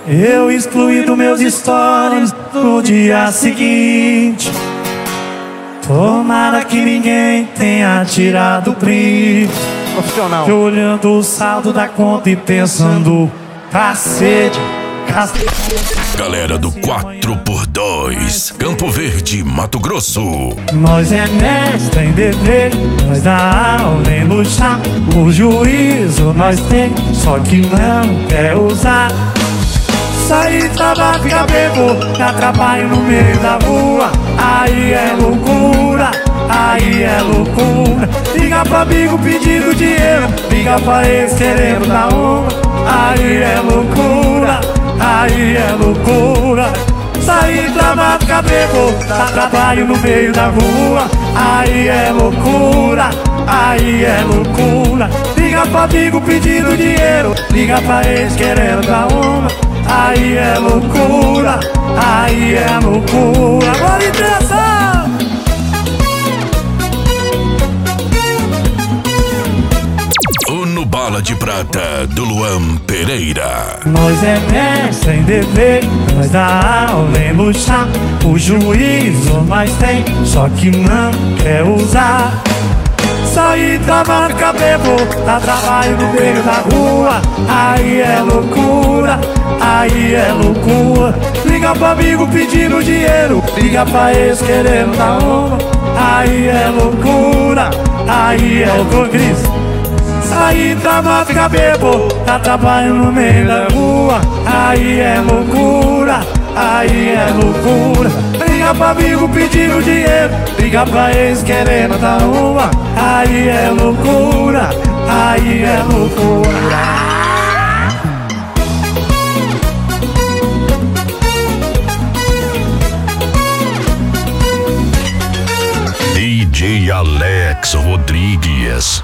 Eu excluí dos meus stories no dia seguinte. Tomara que ninguém tenha tirado print. Profissional. Eu olhando o saldo da conta e pensando: cacete. Galera do 4x2, Campo Verde, Mato Grosso. Nós é mestre em dever, nós dá aula em luxar. O juízo nós tem, só que não quer usar. Sair, trabalhar, ficar bebo, dá trabalho no meio da rua. Aí é loucura, aí é loucura. Liga pra amigo pedindo dinheiro, liga pra ex querendo dar uma. Aí é loucura, aí é loucura. Sair, trabalhar, ficar bebo, dá trabalho no meio da rua. Aí é loucura, aí é loucura. Liga pra amigo pedindo dinheiro, liga pra ex querendo dar uma. Aí é loucura, aí é loucura. Agora interessa! O No Bala de Prata, do Luan Pereira. Nós é mestre em dever, nós dá aula em luxar. O juízo nós tem, só que não quer usar. Sair, trabalhar, ficar bebo, dá trabalho no meio da rua. Aí é loucura, aí é loucura. Liga pra amigo pedindo dinheiro, liga pra ex querendo dar uma. Aí é loucura, aí é loucura, Cris. Sair, trabalhar, ficar bebo, dá trabalho no meio da rua. Aí é loucura, aí é loucura. Liga pra amigo pedindo dinheiro, liga pra ex querendo dar uma. Aí é loucura, aí é loucura. DJ Alex Rodrigues.